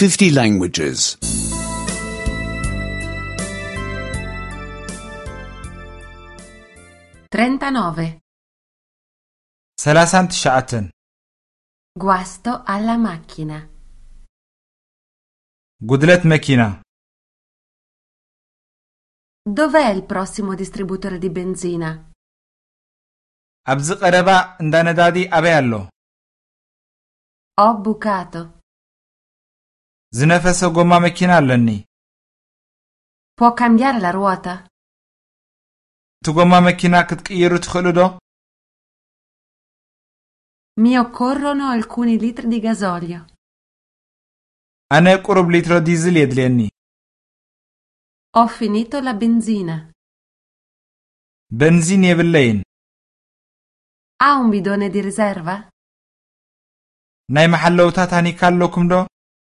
50 languages. 39. سلاسان تشعتن Guasto alla macchina. قدلت مكينة Dov'è il prossimo distributore di benzina? أبز قربا اندان دادي أبي اللو Ho bucato. زنفس قوما مكينة لني Può cambiare la ruota? تقوما مكينة كتكيرو تخلو دو Mi occorrono alcuni litri di gasolio. أنا قرب لتر ديزل يدليني Ho finito la benzina. بنزين يبلين Ha un bidone di riserva? ناي محلوتات هاني كالوكم دو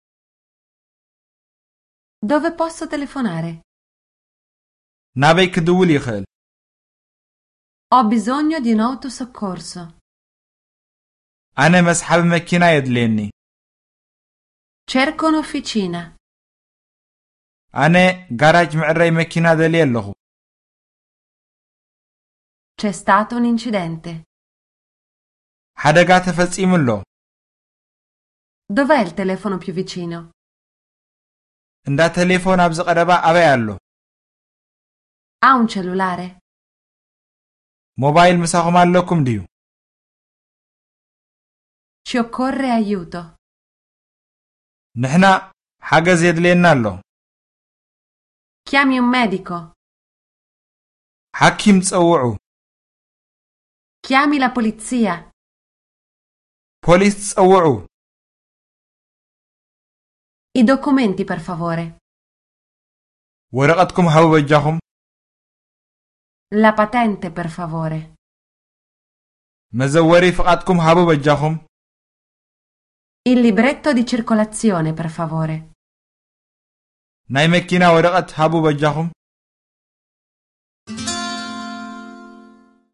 Dove posso telefonare? نابي كدول يخل Ho bisogno di un autosoccorso. أنا مسحب مكينة يدليني Cerco un'officina. أنا جاراج معري مكينة دلي اللهو C'è stato un incidente. حدقا تفصيم اللو Dov'è il telefono più vicino? اندا تليفون أبز قربا أبي اللو Ha un cellulare? موبايل مساهم اللوكم ديو Ci occorre aiuto. نحنا حاجز يدلينا اللو Chiami un medico. حكيم تصوعو Chiami la polizia. بوليس تصوعو I documenti, per favore. ورقتكم هاو بجاهم La patente, per favore. مزوري فقاتكم هاو بجاهم Il libretto di circolazione, per favore. ناي مكينة ورقت هابو بجاهم